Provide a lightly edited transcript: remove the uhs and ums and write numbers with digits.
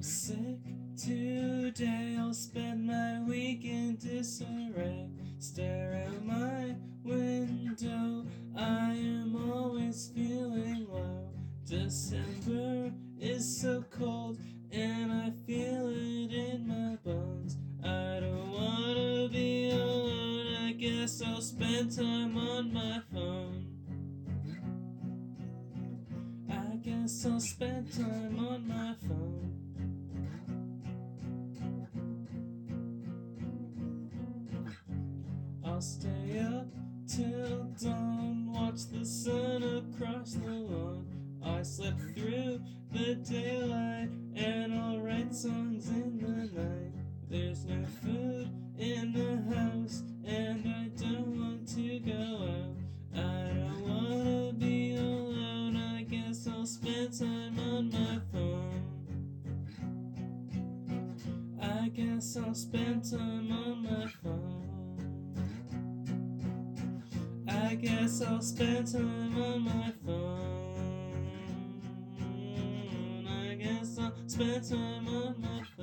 I'm sick today, I'll spend my week in disarray. Stare out my window, I am always feeling low. December is so cold, and I feel it in my bones. I don't wanna be alone, I guess I'll spend time on my phone. I guess I'll spend time on my phone. I'll stay up till dawn, watch the sun across the lawn. I slip through the daylight, and I'll write songs in the night. There's no food in the house, and I don't want to go out. I don't wanna be alone, I guess I'll spend time on my phone. I guess I'll spend time on my phone. I guess I'll spend time on my phone. I guess I'll spend time on my phone.